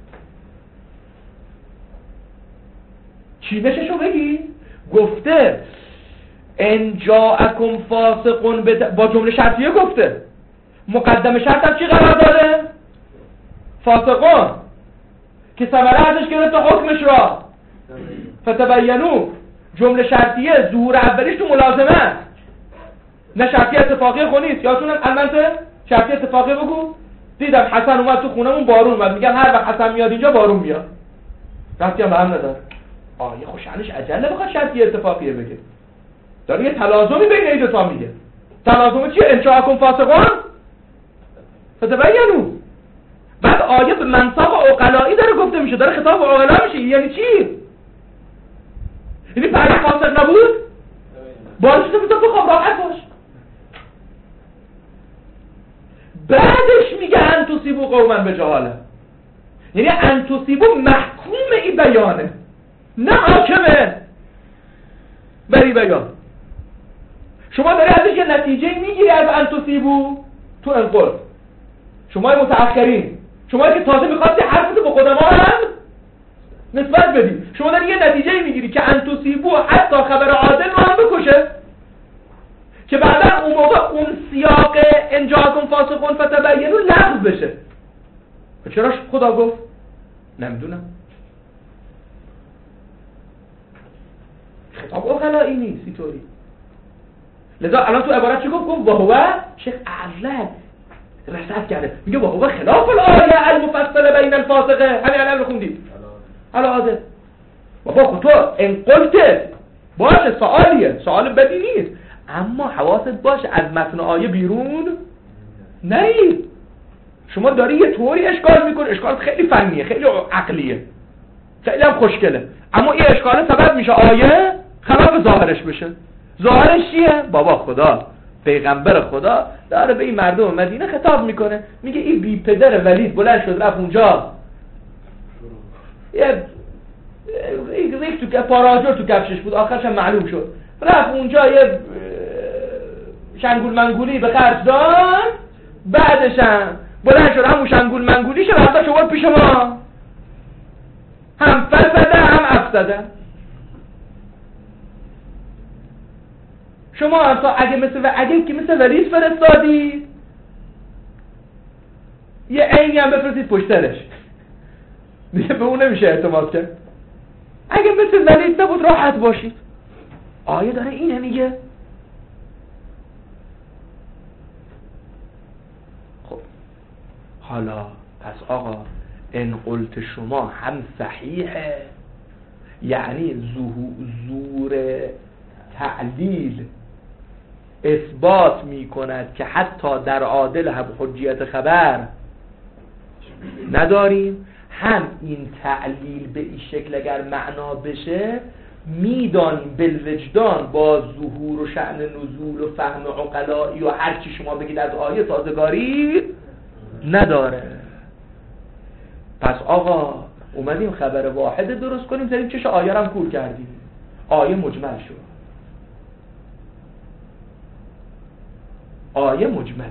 چینششو بگی. گفته ان جاءکم فاسق بت... با جمله شرطیه گفته. مقدم شرط هم چی قرار داره؟ فاسقون که ثمره ازش گرفته حکمش را فتبینوا جمله شرطیه ظهور اولیش تو ملازمه است، نه شرطی اتفاقی خونیست. یادتونه المنطق شرطی اتفاقی بگو. دیدم حسن اومد تو خونمون بارون اومد، میگم هر وقت حسن میاد اینجا بارون میاد. رفتی هم به هم نداره. آیه خوشانش عجله بخواد شرطی اتفاقیه بگه، داره یه تلازمی بین این دو تا میگه. تلازم چیه؟ انشاءکم فاسقون فتبینوا. بعد آیه به منطق عقلایی داره گفته میشه، داره خطاب به عقلا میشه. یعنی چی؟ یعنی بعد فاسق نبود بارش تو تو خواب راحت باش. بعدش میگه ان تصیبوا قوما بجهاله، یعنی ان تصیبوا محکوم این بیانه، نه حاکمه بری بیان. شما داری ازش یه نتیجه میگیری از ان تصیبوا تو انقل. شما متأخرین، شما که تازه میخواستی حرفتو به قدما هم نسبت بدی، شما داری یه نتیجه میگیری که ان تصیبوا حتی خبر عادل رو هم بکشه، که بعدا اون موقع اون سیاق ان جاءکم فاسقون فتبینوا لغو بشه. چرا خدا گفت؟ نمیدونم. خطاب عقلایی نیست اینطوری. لذا الان تو عبارت چی گفت؟ گفت وهو شیخ اعلل رصد کرده، میگه وهو خلاف الآیه المفصل بین الفاسقه. همین الان رو خوندید. حالا عادل بابا خود تو ان قلت باشه، سوالیه، سوال بدی نیست، اما حواست باشه از متن آیه بیرون نری. شما داری یه طوری اشکال میکنی، اشکال خیلی فنیه، خیلی عقلیه، خیلی هم خوشگله، اما این اشکال سبب میشه آیه خلاف ظاهرش بشه. ظاهرش چیه؟ بابا خدا پیغمبر خدا داره به این مردم مدینه خطاب میکنه، میگه این بی پدر ولید بلند شد رفت اونجا یه ریک تو کف پاراجر تو کفشش بود، آخرش هم معلوم شد، رفت اونجا یه شنگول منگولی به خرج داد، بعدش هم بلند شد همون شنگول منگولیش رفت شما پیش ما، هم فسده هم افسده. شما اصلا اگه مثل اگه که مثل ولید فرستادی یه عینی هم بفرستید پشترش، دیگه به اون نمیشه اعتماد کرد. اگه مثل ولید نبود راحت باشید. آیه داره اینه میگه. خب حالا پس آقا ان قلت شما هم صحیحه، یعنی زور تعلیل اثبات می کند که حتی در عادل هم حجیت خبر نداریم، هم این تعلیل به این شکل اگر معنا بشه میدان بالوجدان با ظهور و شأن نزول و فهم عقلایی و هر چی شما بگید از آیه سازگاری نداره. پس آقا اومدیم خبر واحد درست کنیم، زدیم چش آیه رو هم کور کردیم، آیه مجمل شد. آیه مجمله.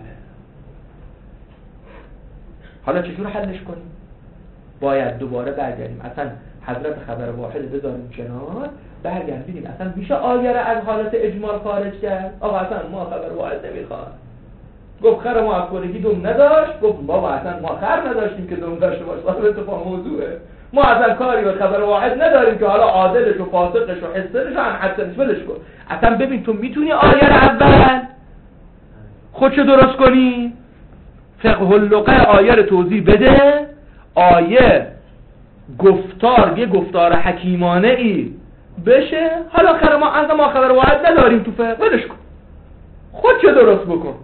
حالا چجور حلش کنیم؟ باید دوباره برگردیم اصلا حضرت خبر واحد بذاریم کنار، برگردیم اصلا میشه آیه را از حالت اجمال خارج کرد. آقا اصلا ما خبر واحد نمیخواد، گفت خر ما افکارگی دوم نداشت، گفت بابا اصلا ما خر نداشتیم که دوم داشته باشه، صاحب اتفاق موضوعه، ما اصلا کاری به خبر واحد نداریم که حالا عادلش و فاسقش و حسنش هم حسنش ولش کن. اصلا ببین تو میتونی آیه را اول خودشو درست کنی، فقه اللغه آیه رو توضیح بده، آیه گفتار یه گفتار حکیمانه ای بشه، حالا خیر ما از ما خبر واحد نداریم تو فقه ولش کن، خودشو درست بکن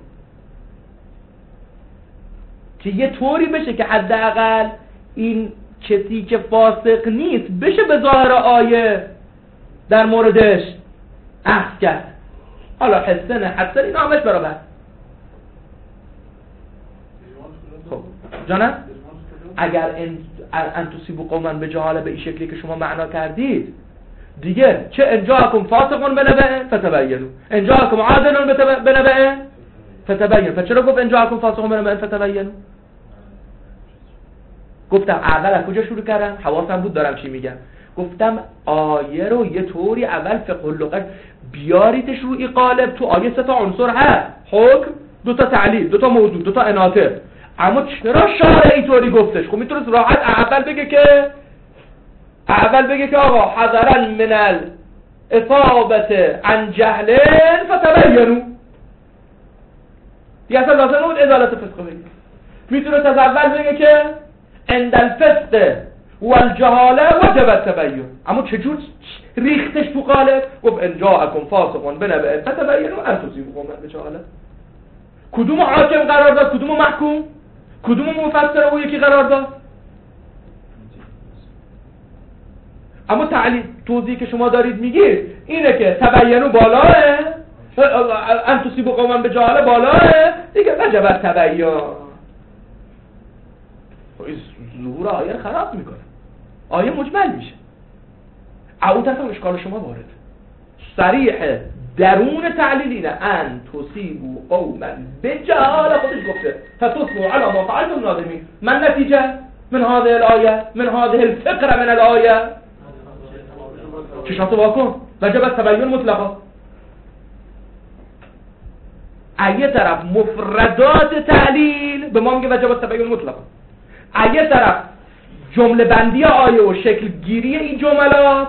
که یه طوری بشه که حداقل این کسی که فاسق نیست بشه به ظاهر آیه در موردش اخذ کرد. حالا حسن حسن این آمش برابر. خب جانم اگر ان تصیبوا قوما بجهاله به این شکلی که شما معنا کردید دیگه، چه ان جاءکم فاسقون بنبأ فتبینوا، ان جاءکم عادل بنبأ فتبینوا. فچرا گفت ان جاءکم فاسقون بنبأ فتبینوا؟ گفتم اول از کجا شروع کردم؟ حواسم بود دارم چی میگم. گفتم آیه رو یه طوری اول فقه اللغت بیاریدش روی قالب. تو آیه سه تا عنصر هست، حکم، دو تا تعلیل، دو تا موضوع، دو تا اناطه. اما چرا شارع اینطوری گفتش؟ خب میتونست راحت اول بگه که اول بگه که آقا حذرا من الاصابت عن جهل فتبینوا، دیگه اصلا لازم بود ازالت فسق بگه. میتونه از اول بگه که عند الفسق والجهاله وجب التبین، اما چجور ریختش تو قالب؟ گفت ان جاءکم فاسق بنبأ فتبینوا ان تصیبوا قوما بجهاله. کدوم حاکم قرار داد؟ کدوم محکوم؟ کدوم مفسر او یکی قرار داد؟ اما تعلیل توضیحی که شما دارید میگید اینه که تبینوا بالاه، ان تصیبوا قوما بجهاله بالاه، دیگه وجب التبین. ظهور آیه رو خراب میکنه، آیه مجمل میشه. او طرف اشکال شما وارد صریح درون تعلیل اینه ان تصیبوا قوما بجهاله، خودش گفته فتصبحوا علی ما فعلتم نادمین. من نتیجه من هذه الايه من هذه الفقره من الايه چشاتو واکن وجب التبین مطلقا. ایه طرف مفردات تعلیل به ما میگه وجب التبین مطلقا، ایه طرف جمله بندی آیه و شکل گیری این جملات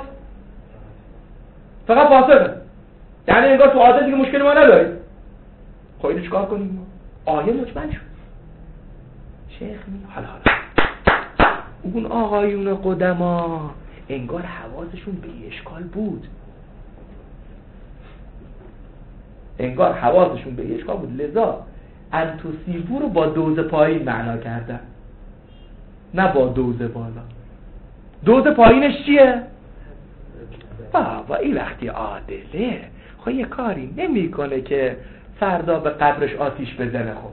فقط فاصله، یعنی انگار تو عادت دیگه مشکل ما نداریم. خب اینو چیکار کنیم ما؟ آیه مجمل شد. شیخ می حالا حالا اون آقایون قدما انگار حواسشون به اشکال بود، انگار حواسشون به اشکال بود، لذا انتوسیبو رو با دوز پایین معنا کردن، نه با دوز بالا. دوز پایینش چیه؟ بابا این وقتی عادله خب یه کاری نمی کنه که فردا به قبرش آتیش بزنه. خب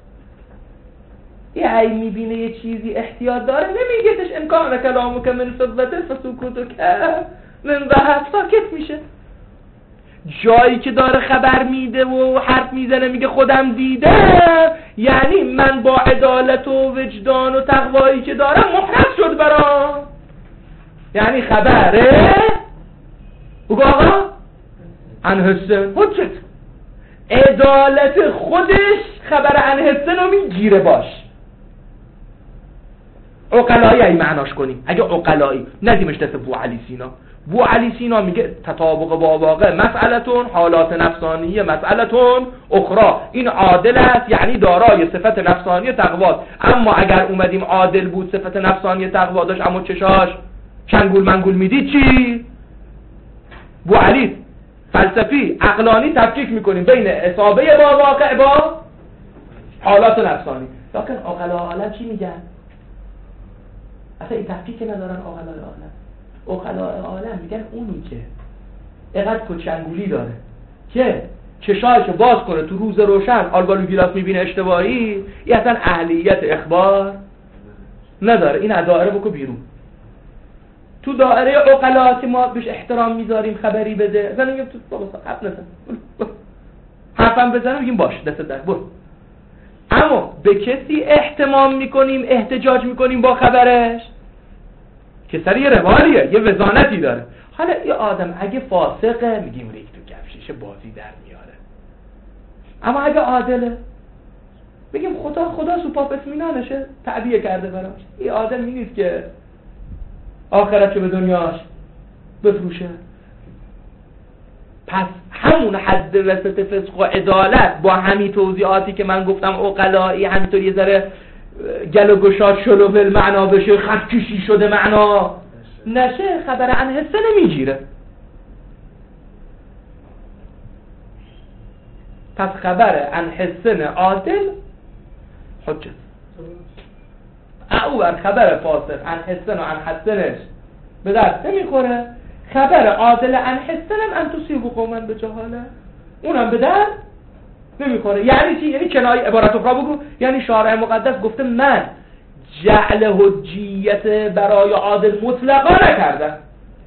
یه ای میبینه یه چیزی احتیاط داره نمیگهش امکان کلامو که من فضته فسکوتو که من ذهب، ساکت میشه. جایی که داره خبر میده و حرف میزنه میگه خودم دیدم، یعنی من با عدالت و وجدان و تقوایی که دارم محرز شد برام، یعنی خبره بگو آقا انحسن حجت، عدالت خودش خبر انحسن رو میگیره. باش عقلایی ای معناش کنیم، اگه عقلایی ندیمش دست بو علی سینا. بو علی سینا میگه تطابق با واقع مسئلتون، حالات نفسانیه مسئلتون اخرى. این عادل است یعنی دارای صفت نفسانی تقوا، اما اگر اومدیم عادل بود صفت نفسانی تقوا داشت اما چشاش چنگول منگول میدید چی؟ بو علی فلسفی عقلانی تفکیک میکنیم بین اصابه با واقع با حالات نفسانی. لکن عقلا عالم چی میگن؟ اصلا این تفکیک ندارن عقلای عالم. عقلای عالم میگن اونی که اقدر کچنگولی داره که چشایشو باز کنه تو روز روشن آلبالو گیلاس میبینه اشتباهی، این اصلا اهلیت اخبار نداره، این از دایره بکو بیرون. تو دایره عقلا که ما بهش احترام میذاریم خبری بده، اصلا میگم تو بابا حرف نزن، حرفم بزنم میگیم باش دست در برو. اما به کسی احتمام میکنیم احتجاج میکنیم با خبرش که سر یه روالیه یه وزانتی داره. حالا یه آدم اگه فاسقه میگیم ریک تو کفشیش بازی در میاره، اما اگه عادله میگیم خدا خدا سوپاپ اطمینانشه تعبیه کرده براش. این آدمی نیست که آخرت که به دنیاش بفروشه. پس همون حد وسط فسق و عدالت با همین توضیحاتی که من گفتم عقلایی همینطور یه ذره گل و گشاد شلو ول معنا بشه، خط کشی شده معنا نشه، خبر عن حسه نمیگیره. پس خبر عن حسن عادل حجت، او بر خبر فاسق عن حسن و عن حسنش به دست نمیخوره. خبر عادل عن حسنم ان تصیبوا قوما بجهاله اونم به درد نمیخوره. یعنی چی؟ یعنی کنایه عبارت اخرى بگو، یعنی شارع مقدس گفته من جعل حجیت برای عادل مطلقا نکردم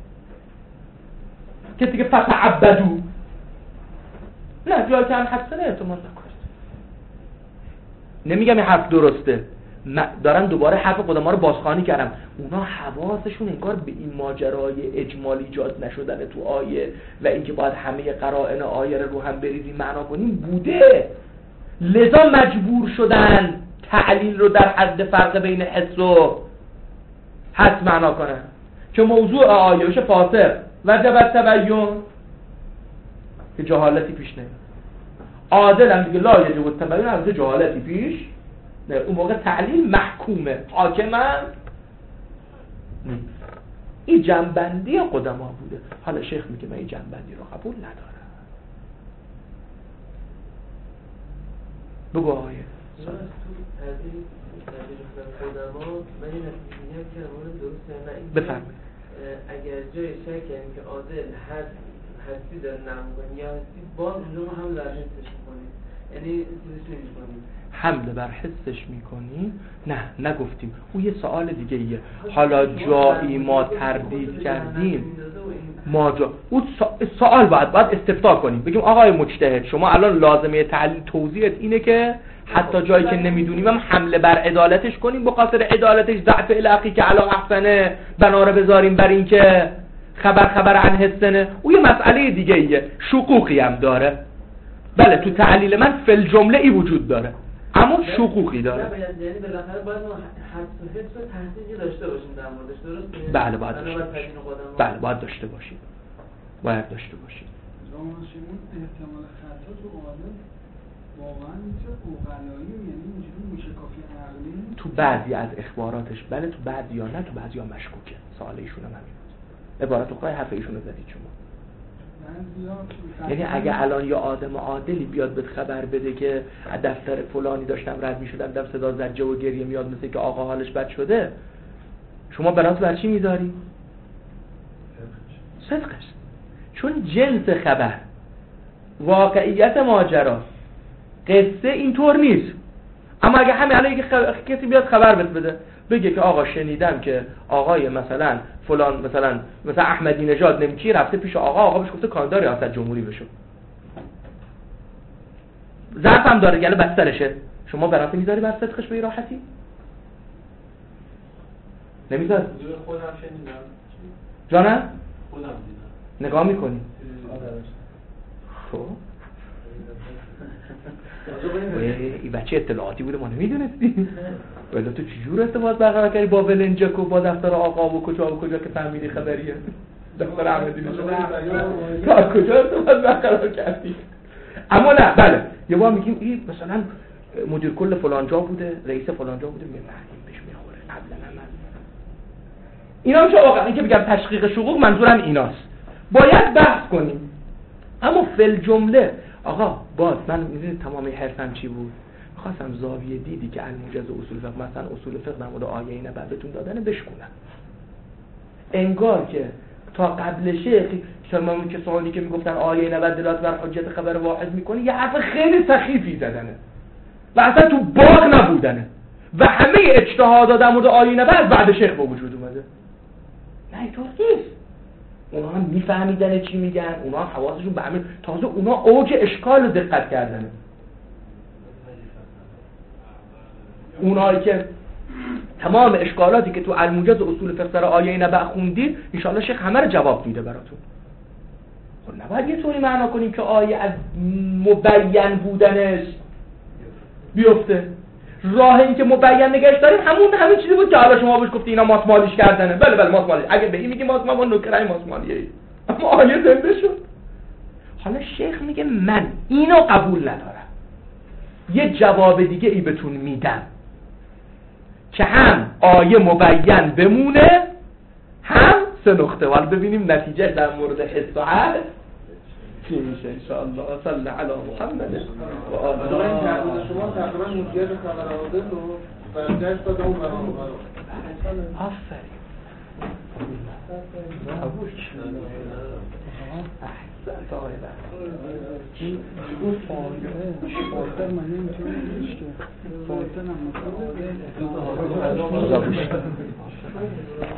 که دیگه فتعبدو، نه جایی که عن حسنه اعتماد نکنید. نمیگم این حرف درسته، دارم دوباره حرف قدما رو بازخوانی کردم. اونا حواسشون انگار به این ماجرای اجمالی ایجاد نشدن تو آیه و اینکه باید همه قرائن آیه رو هم بریزیم معنا کنیم بوده، لذا مجبور شدن تعلیل رو در حد فرق بین حس و حس معنا کنن. که موضوع آیه بشه فاسق وجب التبین که جهالتی پیش نیاد. عادل هم دیگه لا یجب التبین البته جهالتی پیش نه، اون موقع تعلیل محکومه حاکمم نیست. این جنبندی قدما بوده. حالا شیخ میگه من این جنبندی رو قبول ندارم. بگو آقای تو تدریج قدما من این نتیجه که مورد درست نه بفرمایید. اگر جای شک یعنی که عادل حد حدی داره نمون یا حدی باز اونجا ما هم در حسش میکنیم، یعنی چیزش نمیکنیم حمله بر حسش میکنیم؟ نه نگفتیم. اون یه سوال دیگه ایه. حالا جایی ما تردید کردیم ما جا اون سوال باید باید استفتاء کنیم بگیم آقای مجتهد شما الان لازمه تعلیل توضیحت اینه که حتی جایی که نمیدونیم هم حمله بر عدالتش کنیم به خاطر عدالتش ضعف الهی که علا احسنه بناره بذاریم بر این که خبر خبر عن حسنه. اون یه مسئله دیگه ایه. شقوقی هم داره. بله تو تعلیل من فل جمله ای وجود داره اما شقوقی داره. یعنی بالاخره باید ما حدس و حس و تحقیقی داشته باشیم در موردش، درسته؟ بله باید داشته باشیم. بله باید داشته باشیم. باید داشته باشیم. رامشیمون احتمال خطا تو عالم واقعا میشه اوغلایی یعنی اینجوری میشه کافی عقلی تو بعضی از اخباراتش بله تو بعضی یا نه تو بعضی ها مشکوکه. سوال ایشون هم همین بود. عبارت اخرى حرف ایشون رو زدید شما. یعنی اگه الان یا آدم عادلی بیاد بهت خبر بده که از دفتر فلانی داشتم رد میشدم دم صدا زجه و گریه میاد مثل که آقا حالش بد شده، شما برات بر چی میذاری؟ صدقش. چون جنس خبر واقعیت ماجرا قصه اینطور نیست. اما اگه همین الان یک خبر... کسی بیاد خبر بهت بده بگه که آقا شنیدم که آقای مثلا فلان مثلا مثلا احمدی نژاد نمیکی رفته پیش آقا آقا بهش گفته کاندار ریاست جمهوری بشو، ظرف هم داره گله بسترشه، شما برات میذاری بر صدقش به راحتی؟ نمیذاری؟ خودم شنیدم. جانم؟ خودم دیدم. نگاه میکنی؟ خب این بچه اطلاعاتی بوده ما نمیدونستیم. ولی تو چجور ارتباط برقرار کردی با ولنجک و با دفتر آقا و کجا و کجا که فهمیدی خبریه؟ دفتر احمدی نژاد تا کجا ارتباط برقرار کردی؟ اما نه بله یه بار میگیم این مثلا مدیر کل فلان جا بوده، رئیس فلان جا بوده، میگم این بهش میخوره قبلا من اینا میشه واقعا این که بگم تشقیق شقوق منظورم ایناست. باید بحث کنیم. اما فل جمله آقا باز من میدونید تمامی حرفم چی بود؟ خواستم زاویه دیدی که الموجز اصول فقه مثلا اصول فقه در مورد آیه اینه بعدتون دادن بشکنم. انگار که تا قبل شیخ شما که سوالی که میگفتن آیه اینه بعد دلالت بر حجت خبر واحد میکنه یه حرف خیلی سخیفی زدنه و اصلا تو باغ نبودنه و همه اجتهادات در مورد آیه اینه بعد بعد شیخ به وجود اومده. نه اینطور نیست. اونا هم میفهمیدن چی میگن، اونا هم حواسشون به همین، تازه اونا اوج اشکال رو دقت کردنه. اونایی که تمام اشکالاتی که تو الموجز اصول فقه سر آیه نبأ خوندید ان شاء الله شیخ همه رو جواب میده براتون. خب نباید یه طوری معنا کنیم که آیه از مبین بودنش بیفته. راه این که مبین نگهش داریم همون همین چیزی بود که حالا شما بهش گفتی اینا ماسمالیش کردنه. بله بله ماسمالی. اگه به این میگی ماسمال ما نکره ماسمالیه. اما آیه زنده شد. حالا شیخ میگه من اینو قبول ندارم. یه جواب دیگه ای بهتون میدم که هم آیه مبین بمونه هم سه نقطه. حالا ببینیم نتیجه در مورد حس و عقل چی میشه ان شاء الله. صلی علی محمد و آله. شما تقریبا مدیر خبر عادل رو برگشت داد اون برام. آفرین. احسنت آقای بخش. این فایده فایده من نمیتونم بگیش که فایده نمیتونم